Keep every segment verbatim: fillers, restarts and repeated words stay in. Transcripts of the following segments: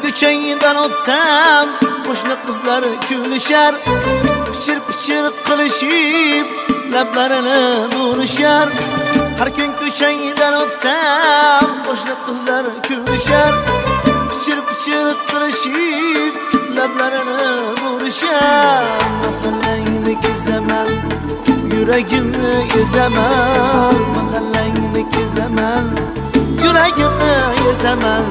ko'changdan o'tsam qo'shni qizlar kulishar, pichir pichir qilishib lablarini burishar. Har kun ko'changdan o'tsam qo'shni qizlar kulishar, pichir pichir qilishib lablarini burishar. Mahallangni kezaman, yuragimni ezaman, mahallangni kezaman, yuragimni ezaman.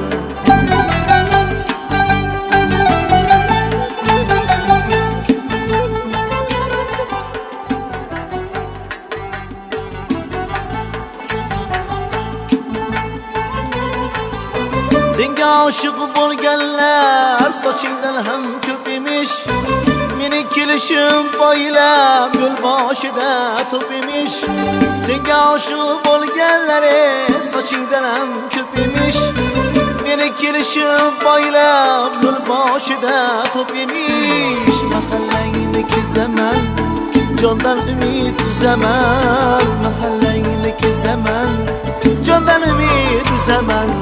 Senga oshiq bo'lganlar sochingdan ham ko'p emish, meni kelishim poylab yo'l boshida to'p emish. Senga oshiq bo'lganlar sochingdan ham ko'p emish, meni kelishim poylab yo'l boshida to'p emish. Mahallangni kezaman, jondan umid uzaman, mahallangni kezaman, jondan umid uzaman.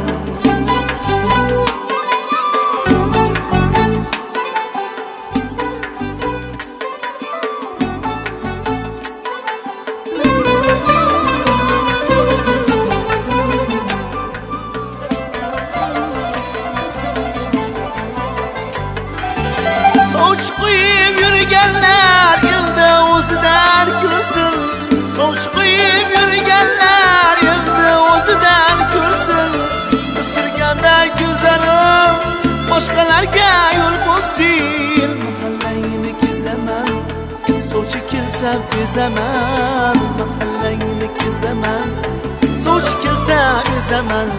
Soch qo'yib yurganlar endi o'zidan ko'rsin, soch qo'yib yurganlar endi o'zidan ko'rsin. O'stirganda go'zalim boshqalarga yo'l bo'lsin. Mahallangni kezaman, sochi kelsa bezaman, mahallangni kezaman, sochi kelsa bezaman.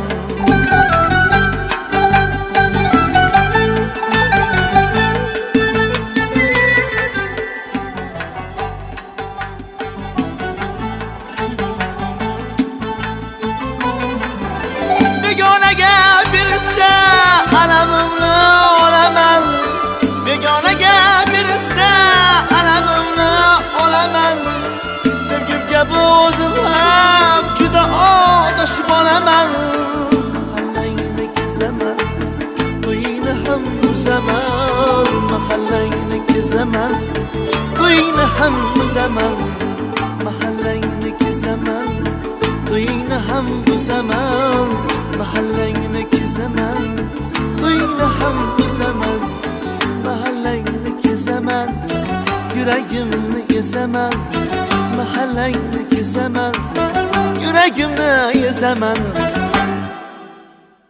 Begonaga bersa alamimni olaman, begonaga bersa alamimni olaman. Sevgimga bu o'zim ham juda odosh bo'laman. Mahallangni kezaman, to'yingni ham buzaman, mahallangni kezaman, to'yingni ham buzaman. Mahallangni kezaman, to'yingni ham buzaman, mahallangni kezaman, to'yingni ham buzaman. Mahallangni kezaman, yuragimni ezaman, mahallangni kezaman, yuragimni ezaman.